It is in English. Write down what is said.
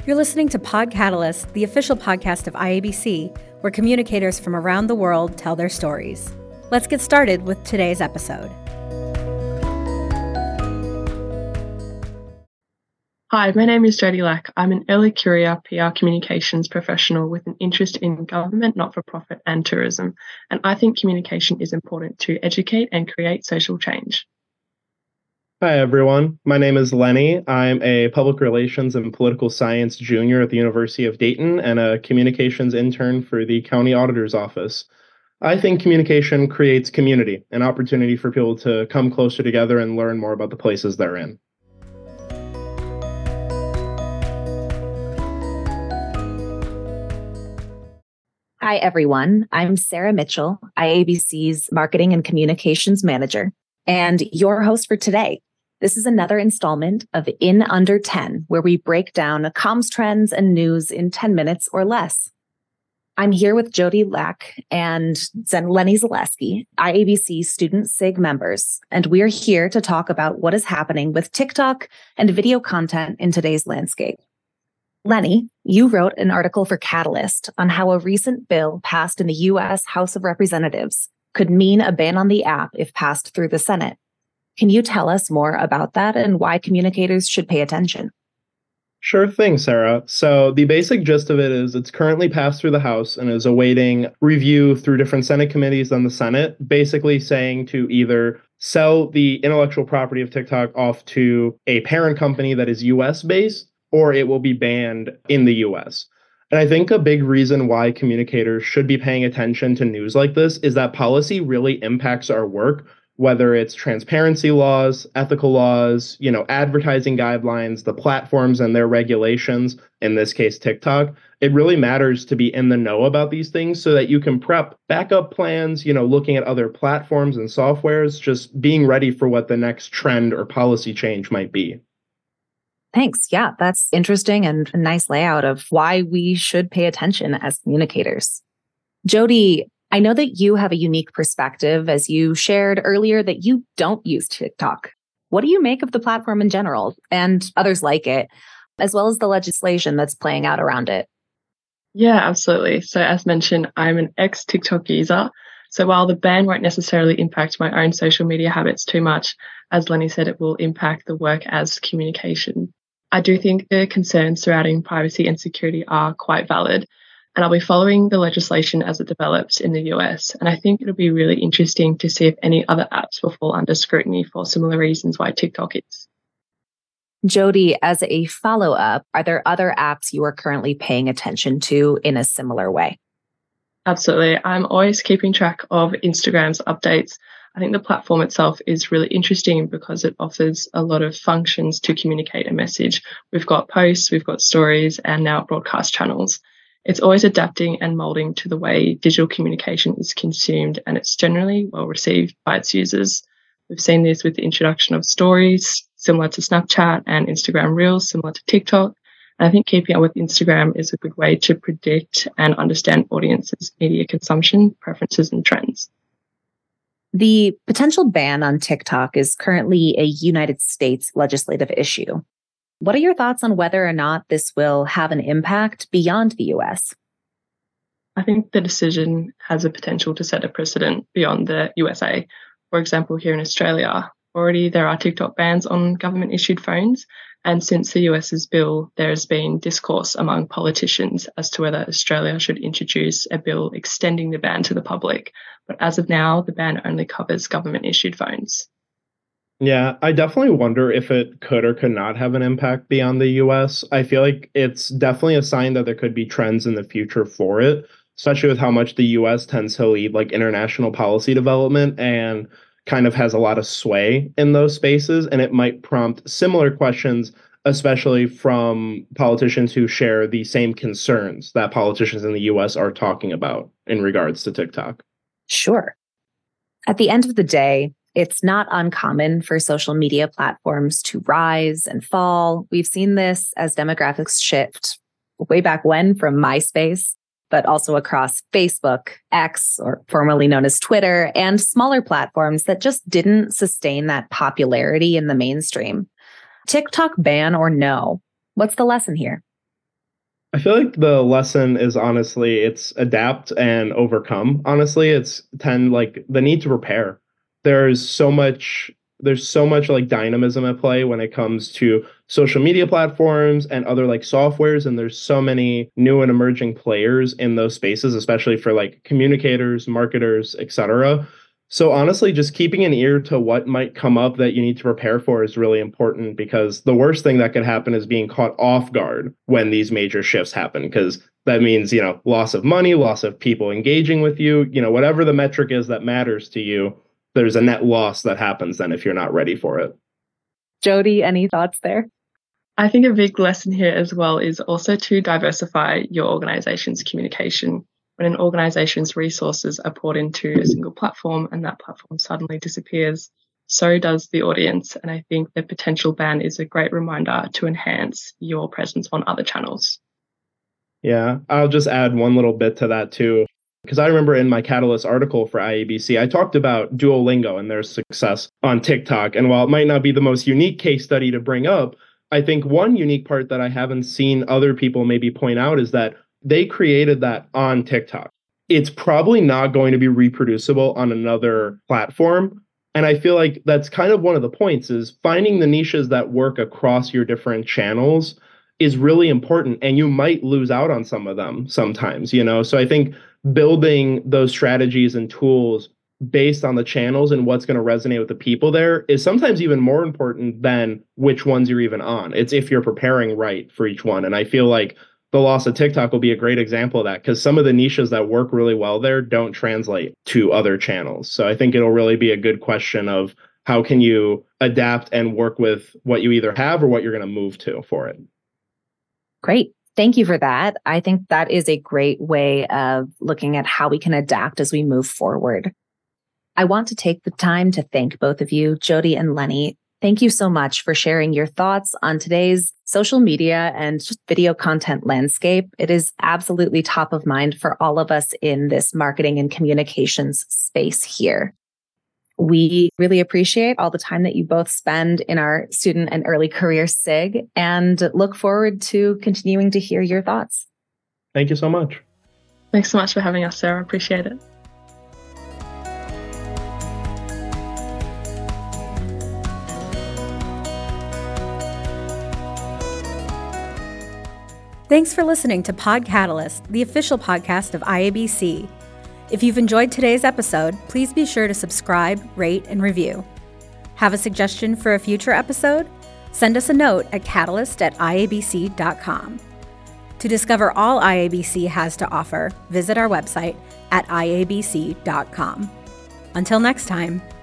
You're listening to Pod Catalyst, the official podcast of IABC, where communicators from around the world tell their stories. Let's get started with today's episode. Hi, my name is Jodie Lack. I'm an early career PR communications professional with an interest in government, not-for-profit and tourism. And I think communication is important to educate and create social change. Hi, everyone. My name is Lenny. I'm a public relations and political science junior at the University of Dayton and a communications intern for the county auditor's office. I think communication creates community, an opportunity for people to come closer together and learn more about the places they're in. Hi, everyone. I'm Sarah Mitchell, IABC's Marketing and Communications Manager, and your host for today. This is another installment of In Under 10, where we break down comms trends and news in 10 minutes or less. I'm here with Jodie Lack and Lenny Zaleski, IABC Student SIG members, and we're here to talk about what is happening with TikTok and video content in today's landscape. Lenny, you wrote an article for Catalyst on how a recent bill passed in the U.S. House of Representatives could mean a ban on the app if passed through the Senate. Can you tell us more about that and why communicators should pay attention? Sure thing, Sarah. So the basic gist of it is it's currently passed through the House and is awaiting review through different Senate committees on the Senate, basically saying to either sell the intellectual property of TikTok off to a parent company that is U.S.-based, or it will be banned in the U.S. And I think a big reason why communicators should be paying attention to news like this is that policy really impacts our work, whether it's transparency laws, ethical laws, advertising guidelines, the platforms and their regulations, in this case, TikTok. It really matters to be in the know about these things so that you can prep backup plans, looking at other platforms and softwares, just being ready for what the next trend or policy change might be. Thanks. Yeah, that's interesting and a nice layout of why we should pay attention as communicators. Jodie, I know that you have a unique perspective, as you shared earlier that you don't use TikTok. What do you make of the platform in general and others like it, as well as the legislation that's playing out around it? Yeah, absolutely. So as mentioned, I'm an ex-TikTok user. So while the ban won't necessarily impact my own social media habits too much, as Lenny said, it will impact the work as communication. I do think the concerns surrounding privacy and security are quite valid. And I'll be following the legislation as it develops in the US. And I think it'll be really interesting to see if any other apps will fall under scrutiny for similar reasons why TikTok is. Jodie, as a follow-up, are there other apps you are currently paying attention to in a similar way? Absolutely. I'm always keeping track of Instagram's updates. I think the platform itself is really interesting because it offers a lot of functions to communicate a message. We've got posts, we've got stories, and now broadcast channels. It's always adapting and molding to the way digital communication is consumed, and it's generally well received by its users. We've seen this with the introduction of stories, similar to Snapchat, and Instagram Reels, similar to TikTok. And I think keeping up with Instagram is a good way to predict and understand audiences' media consumption, preferences, and trends. The potential ban on TikTok is currently a United States legislative issue. What are your thoughts on whether or not this will have an impact beyond the US? I think the decision has a potential to set a precedent beyond the USA. For example, here in Australia, already there are TikTok bans on government-issued phones. And since the US's bill, there has been discourse among politicians as to whether Australia should introduce a bill extending the ban to the public. But as of now, the ban only covers government-issued phones. Yeah, I definitely wonder if it could or could not have an impact beyond the US. I feel like it's definitely a sign that there could be trends in the future for it, especially with how much the US tends to lead international policy development and kind of has a lot of sway in those spaces. And it might prompt similar questions, especially from politicians who share the same concerns that politicians in the US are talking about in regards to TikTok. Sure. At the end of the day, it's not uncommon for social media platforms to rise and fall. We've seen this as demographics shift way back when from MySpace, but also across Facebook, X, or formerly known as Twitter, and smaller platforms that just didn't sustain that popularity in the mainstream. TikTok ban or no? What's the lesson here? I feel like the lesson is honestly, it's adapt and overcome. Honestly, it's the need to prepare. There's so much, like dynamism at play when it comes to social media platforms and other like softwares. And there's so many new and emerging players in those spaces, especially for like communicators, marketers, etc. So honestly, just keeping an ear to what might come up that you need to prepare for is really important, because the worst thing that could happen is being caught off guard when these major shifts happen, because that means, loss of money, loss of people engaging with you, whatever the metric is that matters to you, there's a net loss that happens then if you're not ready for it. Jody, any thoughts there? I think a big lesson here as well is also to diversify your organization's communication. When an organization's resources are poured into a single platform and that platform suddenly disappears, so does the audience. And I think the potential ban is a great reminder to enhance your presence on other channels. Yeah, I'll just add one little bit to that too, because I remember in my Catalyst article for IABC, I talked about Duolingo and their success on TikTok. And while it might not be the most unique case study to bring up, I think one unique part that I haven't seen other people maybe point out is that they created that on TikTok. It's probably not going to be reproducible on another platform. And I feel like that's kind of one of the points, is finding the niches that work across your different channels is really important. And you might lose out on some of them sometimes, So I think building those strategies and tools based on the channels and what's going to resonate with the people there is sometimes even more important than which ones you're even on. It's if you're preparing right for each one. And I feel like the loss of TikTok will be a great example of that, because some of the niches that work really well there don't translate to other channels. So I think it'll really be a good question of how can you adapt and work with what you either have or what you're going to move to for it. Great. Thank you for that. I think that is a great way of looking at how we can adapt as we move forward. I want to take the time to thank both of you, Jody and Lenny. Thank you so much for sharing your thoughts on today's social media and just video content landscape. It is absolutely top of mind for all of us in this marketing and communications space here. We really appreciate all the time that you both spend in our student and early career SIG, and look forward to continuing to hear your thoughts. Thank you so much. Thanks so much for having us, Sarah. Appreciate it. Thanks for listening to Pod Catalyst, the official podcast of IABC. If you've enjoyed today's episode, please be sure to subscribe, rate, and review. Have a suggestion for a future episode? Send us a note at catalyst@iabc.com. To discover all IABC has to offer, visit our website at iabc.com. Until next time.